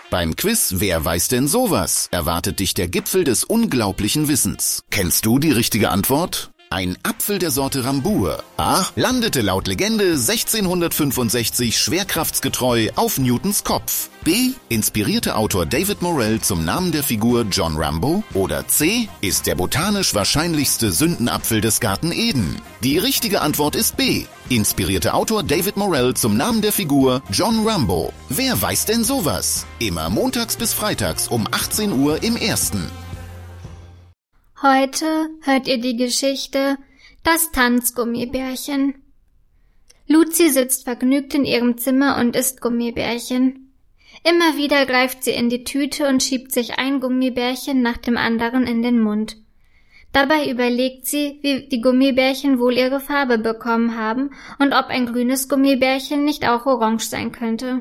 Beim Quiz Wer weiß denn sowas? Erwartet dich der Gipfel des unglaublichen Wissens. Kennst du die richtige Antwort? Ein Apfel der Sorte Rambur A. landete laut Legende 1665 schwerkraftsgetreu auf Newtons Kopf. B. inspirierte Autor David Morrell zum Namen der Figur John Rambo. Oder C. ist der botanisch wahrscheinlichste Sündenapfel des Garten Eden. Die richtige Antwort ist B. Inspirierte Autor David Morrell zum Namen der Figur John Rambo. Wer weiß denn sowas? Immer montags bis freitags um 18 Uhr im Ersten. Heute hört ihr die Geschichte Das Tanzgummibärchen. Luzi sitzt vergnügt in ihrem Zimmer und isst Gummibärchen. Immer wieder greift sie in die Tüte und schiebt sich ein Gummibärchen nach dem anderen in den Mund. Dabei überlegt sie, wie die Gummibärchen wohl ihre Farbe bekommen haben und ob ein grünes Gummibärchen nicht auch orange sein könnte.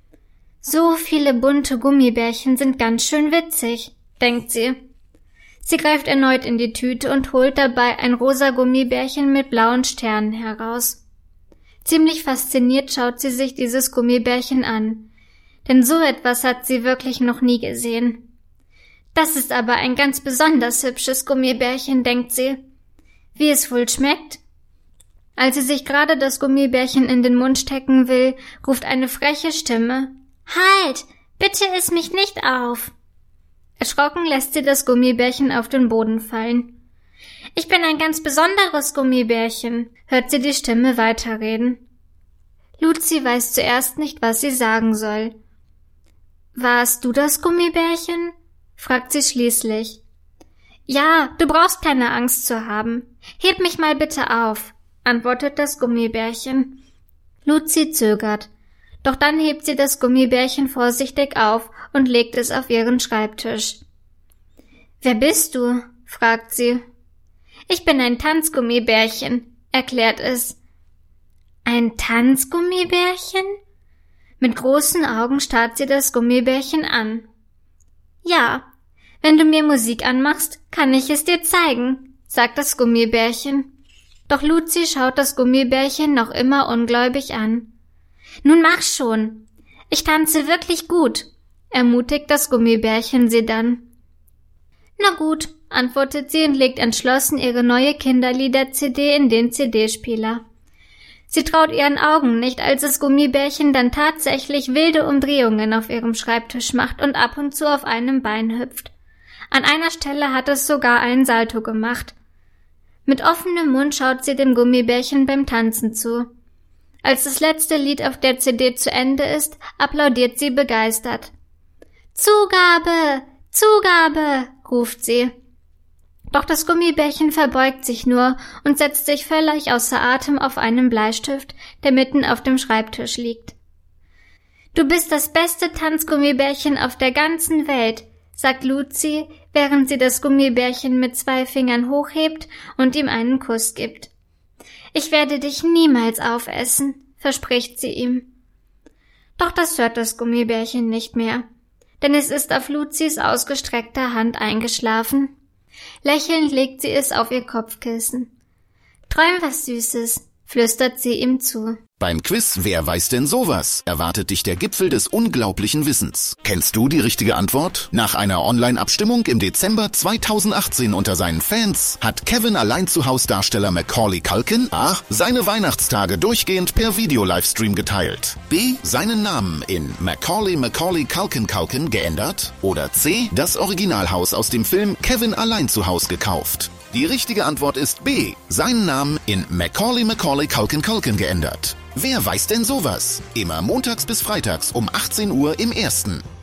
So viele bunte Gummibärchen sind ganz schön witzig, denkt sie. Sie greift erneut in die Tüte und holt dabei ein rosa Gummibärchen mit blauen Sternen heraus. Ziemlich fasziniert schaut sie sich dieses Gummibärchen an, denn so etwas hat sie wirklich noch nie gesehen. Das ist aber ein ganz besonders hübsches Gummibärchen, denkt sie. Wie es wohl schmeckt? Als sie sich gerade das Gummibärchen in den Mund stecken will, ruft eine freche Stimme: »Halt! Bitte iss mich nicht auf!« Erschrocken lässt sie das Gummibärchen auf den Boden fallen. »Ich bin ein ganz besonderes Gummibärchen«, hört sie die Stimme weiterreden. Luzi weiß zuerst nicht, was sie sagen soll. »Warst du das Gummibärchen?« fragt sie schließlich. »Ja, du brauchst keine Angst zu haben. Heb mich mal bitte auf«, antwortet das Gummibärchen. Luzi zögert. Doch dann hebt sie das Gummibärchen vorsichtig auf und legt es auf ihren Schreibtisch. »Wer bist du?« fragt sie. »Ich bin ein Tanzgummibärchen«, erklärt es. »Ein Tanzgummibärchen?« Mit großen Augen starrt sie das Gummibärchen an. »Ja, wenn du mir Musik anmachst, kann ich es dir zeigen«, sagt das Gummibärchen. Doch Luzi schaut das Gummibärchen noch immer ungläubig an. »Nun mach schon. Ich tanze wirklich gut«, ermutigt das Gummibärchen sie dann. »Na gut«, antwortet sie und legt entschlossen ihre neue Kinderlieder-CD in den CD-Spieler. Sie traut ihren Augen nicht, als das Gummibärchen dann tatsächlich wilde Umdrehungen auf ihrem Schreibtisch macht und ab und zu auf einem Bein hüpft. An einer Stelle hat es sogar einen Salto gemacht. Mit offenem Mund schaut sie dem Gummibärchen beim Tanzen zu. Als das letzte Lied auf der CD zu Ende ist, applaudiert sie begeistert. »Zugabe! Zugabe!« ruft sie. Doch das Gummibärchen verbeugt sich nur und setzt sich völlig außer Atem auf einen Bleistift, der mitten auf dem Schreibtisch liegt. »Du bist das beste Tanzgummibärchen auf der ganzen Welt«, sagt Luzi, während sie das Gummibärchen mit 2 Fingern hochhebt und ihm einen Kuss gibt. »Ich werde dich niemals aufessen«, verspricht sie ihm. Doch das hört das Gummibärchen nicht mehr, denn es ist auf Luzis ausgestreckter Hand eingeschlafen. Lächelnd legt sie es auf ihr Kopfkissen. »Träum was Süßes«, flüstert sie ihm zu. Beim Quiz Wer weiß denn sowas? Erwartet dich der Gipfel des unglaublichen Wissens. Kennst du die richtige Antwort? Nach einer Online-Abstimmung im Dezember 2018 unter seinen Fans hat Kevin Allein-zu-Haus-Darsteller Macaulay Culkin A. seine Weihnachtstage durchgehend per Video-Livestream geteilt, B. seinen Namen in Macaulay Culkin geändert oder C. das Originalhaus aus dem Film Kevin Allein-zu-Haus gekauft. Die richtige Antwort ist B. seinen Namen in Macaulay Culkin geändert. Wer weiß denn sowas? Immer montags bis freitags um 18 Uhr im Ersten.